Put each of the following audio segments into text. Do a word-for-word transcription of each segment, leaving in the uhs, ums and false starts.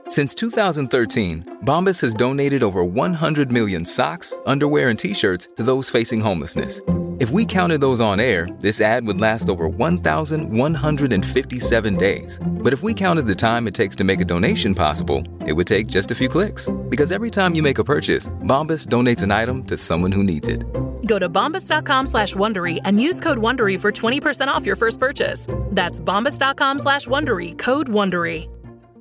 Since two thousand thirteen, Bombas has donated over one hundred million socks, underwear, and T-shirts to those facing homelessness. If we counted those on air, this ad would last over one thousand one hundred fifty-seven days. But if we counted the time it takes to make a donation possible, it would take just a few clicks. Because every time you make a purchase, Bombas donates an item to someone who needs it. Go to bombas.com slash Wondery and use code Wondery for twenty percent off your first purchase. That's bombas.com slash Wondery, code Wondery.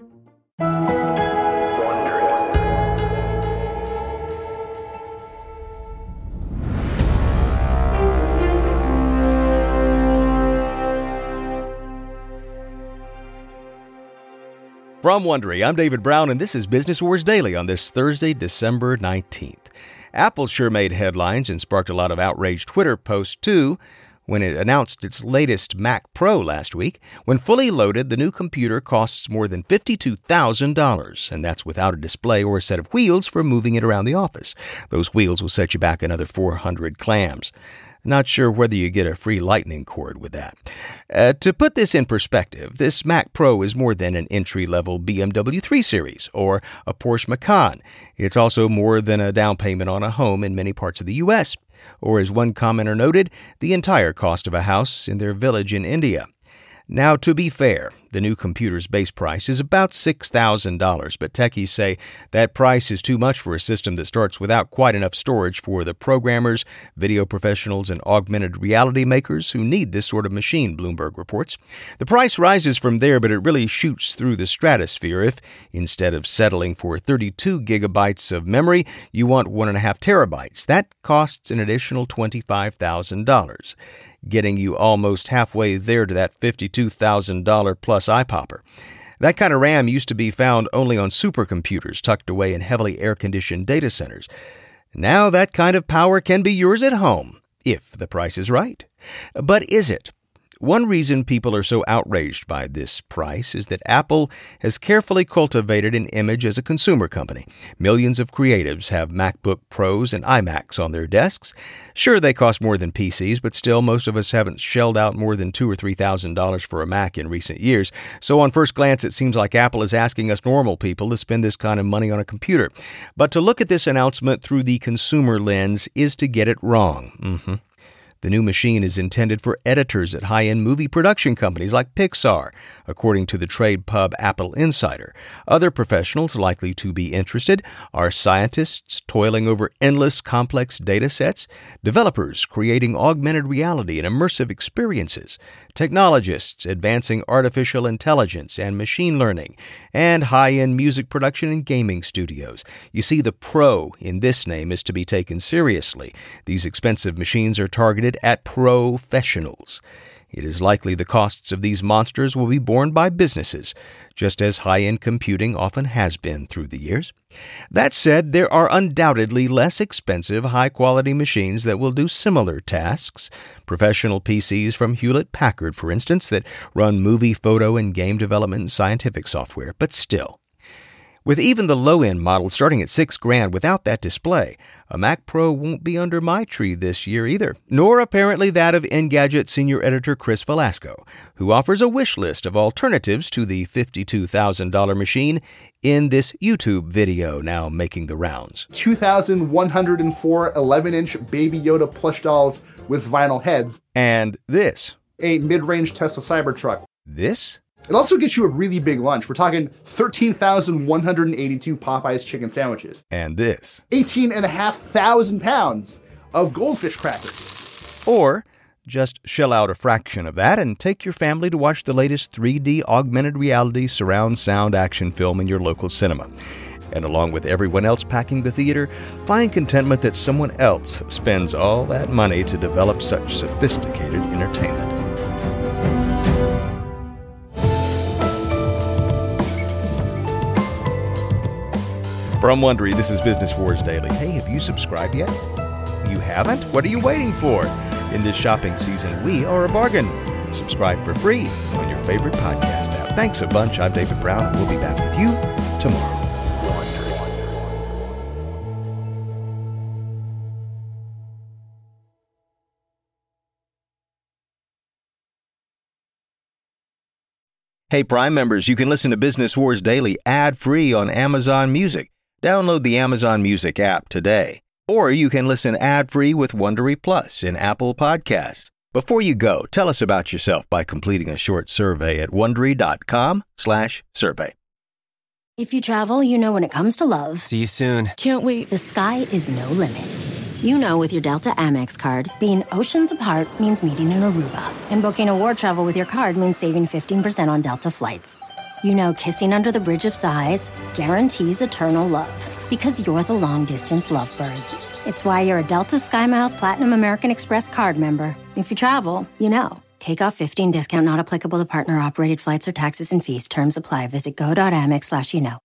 From Wondery, I'm David Brown, and this is Business Wars Daily on this Thursday, December nineteenth. Apple sure made headlines and sparked a lot of outraged Twitter posts, too, when it announced its latest Mac Pro last week. When fully loaded, the new computer costs more than fifty-two thousand dollars, and that's without a display or a set of wheels for moving it around the office. Those wheels will set you back another four hundred clams. Not sure whether you get a free lightning cord with that. Uh, to put this in perspective, this Mac Pro is more than an entry-level B M W three Series or a Porsche Macan. It's also more than a down payment on a home in many parts of the U S, or as one commenter noted, the entire cost of a house in their village in India. Now, to be fair, the new computer's base price is about six thousand dollars, but techies say that price is too much for a system that starts without quite enough storage for the programmers, video professionals, and augmented reality makers who need this sort of machine, Bloomberg reports. The price rises from there, but it really shoots through the stratosphere if, instead of settling for thirty-two gigabytes of memory, you want one and a half terabytes. That costs an additional twenty-five thousand dollars. Getting you almost halfway there to that fifty-two thousand dollars plus eye-popper. That kind of RAM used to be found only on supercomputers tucked away in heavily air-conditioned data centers. Now that kind of power can be yours at home, if the price is right. But is it? One reason people are so outraged by this price is that Apple has carefully cultivated an image as a consumer company. Millions of creatives have MacBook Pros and iMacs on their desks. Sure, they cost more than P Cs, but still, most of us haven't shelled out more than two thousand or three thousand dollars for a Mac in recent years. So on first glance, it seems like Apple is asking us normal people to spend this kind of money on a computer. But to look at this announcement through the consumer lens is to get it wrong. Mm-hmm. The new machine is intended for editors at high-end movie production companies like Pixar, according to the trade pub Apple Insider. Other professionals likely to be interested are scientists toiling over endless complex data sets, developers creating augmented reality and immersive experiences, technologists advancing artificial intelligence and machine learning, and high-end music production and gaming studios. You see, the pro in this name is to be taken seriously. These expensive machines are targeted at professionals. It is likely the costs of these monsters will be borne by businesses, just as high-end computing often has been through the years. That said, there are undoubtedly less expensive, high-quality machines that will do similar tasks. Professional P Cs from Hewlett-Packard, for instance, that run movie, photo, and game development and scientific software. But still, with even the low-end model starting at six grand without that display, a Mac Pro won't be under my tree this year either, nor apparently that of Engadget senior editor Chris Velasco, who offers a wish list of alternatives to the fifty-two thousand dollars machine in this YouTube video now making the rounds. two thousand one hundred four eleven-inch Baby Yoda plush dolls with vinyl heads. And this. A mid-range Tesla Cybertruck. This? It also gets you a really big lunch. We're talking thirteen thousand one hundred eighty-two Popeyes chicken sandwiches. And this. eighteen thousand five hundred pounds of goldfish crackers. Or just shell out a fraction of that and take your family to watch the latest three D augmented reality surround sound action film in your local cinema. And along with everyone else packing the theater, find contentment that someone else spends all that money to develop such sophisticated entertainment. From Wondery, this is Business Wars Daily. Hey, have you subscribed yet? You haven't? What are you waiting for? In this shopping season, we are a bargain. Subscribe for free on your favorite podcast app. Thanks a bunch. I'm David Brown. We'll be back with you tomorrow. Hey, Prime members, you can listen to Business Wars Daily ad-free on Amazon Music. Download the Amazon Music app today. Or you can listen ad-free with Wondery Plus in Apple Podcasts. Before you go, tell us about yourself by completing a short survey at Wondery.com slash survey. If you travel, you know when it comes to love. See you soon. Can't wait. The sky is no limit. You know with your Delta Amex card, being oceans apart means meeting in Aruba. And booking a war travel with your card means saving fifteen percent on Delta flights. You know kissing under the Bridge of Sighs guarantees eternal love. Because you're the long-distance lovebirds. It's why you're a Delta SkyMiles Platinum American Express card member. If you travel, you know. Take off fifteen discount not applicable to partner-operated flights or taxes and fees. Terms apply. Visit go.amex slash you know.